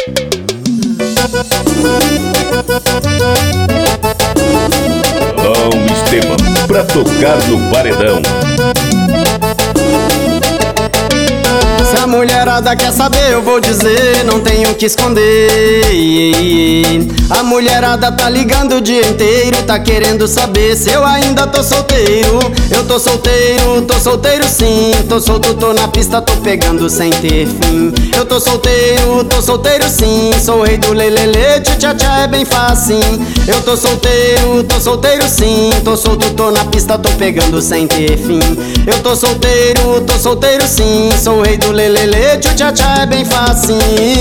Dom Esteban, pra tocar no paredão. Se a mulherada quer saber, eu vou dizer, não tenho o que esconder. A mulherada tá ligando o dia inteiro, tá querendo saber se eu ainda tô solteiro. Eu tô solteiro sim. Tô solto, tô na pista, tô pegando sem ter fim. Eu tô solteiro sim. Sou o rei do lelele, tchá-tchá é bem fácil. Eu tô solteiro sim. Tô solto, tô na pista, tô pegando sem ter fim. Eu tô solteiro sim. Sou o rei do lelele, tchá-tchá é bem fácil.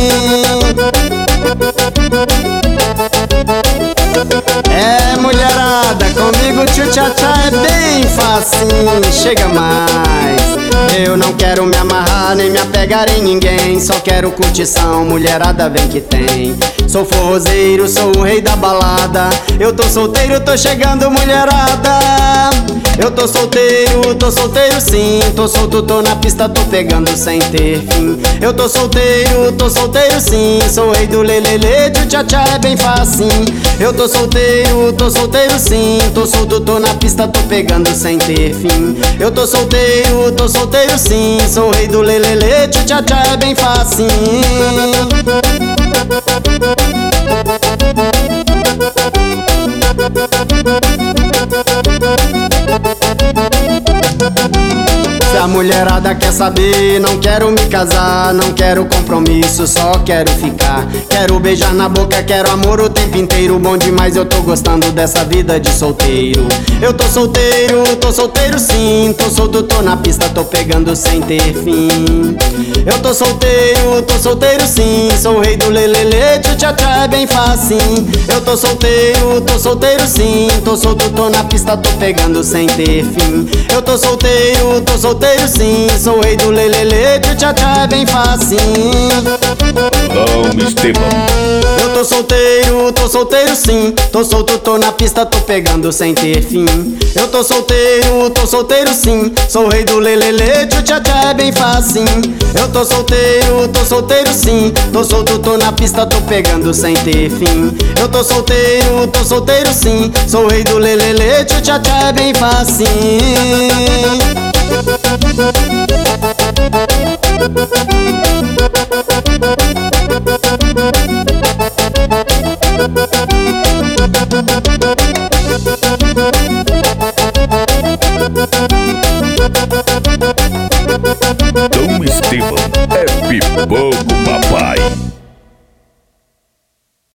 É, mulherada, comigo tchá-tchá é bem facinho. Chega mais. Eu não quero me amarrar nem me apegar em ninguém. Só quero curtição, mulherada vem que tem. Sou forrozeiro, sou o rei da balada. Eu tô solteiro, tô chegando, mulherada. Eu tô solteiro sim. Tô solto, tô na pista, tô pegando sem ter fim. Eu tô solteiro sim. Sou o rei do lelele, tchá-tchá é bem fácil. Eu tô solteiro sim. Tô solto, tô na pista, tô pegando sem ter fim. Eu tô solteiro sim. Sou o rei do lelele, tchá-tchá é bem fácil. Se a mulherada quer saber, não quero me casar, não quero compromisso, só quero ficar. Quero beijar na boca, quero amor o tempo inteiro. Bom demais, eu tô gostando dessa vida de solteiro. Eu tô solteiro sim. Tô solto, tô na pista, tô pegando sem ter fim. Eu tô solteiro sim. Sou o rei do lelele, tchá-tchá é bem fácil. Eu tô solteiro sim. Tô solto, tô na pista, tô pegando sem ter fim. Eu tô solteiro sim. Sou o rei do lelele, tchá-tchá é bem fácil. Dom Esteban. Eu tô solteiro sim. Tô solto, tô na pista, tô pegando sem ter fim. Eu tô solteiro sim. Sou o rei do lelele, tchá-tchá é bem fácil. Eu tô solteiro sim. Tô solto, tô na pista, tô pegando sem ter fim. Eu tô solteiro sim. Sou o rei do lelele, tchá-tchá é bem fácil. Dom Esteban é pipoco, papai.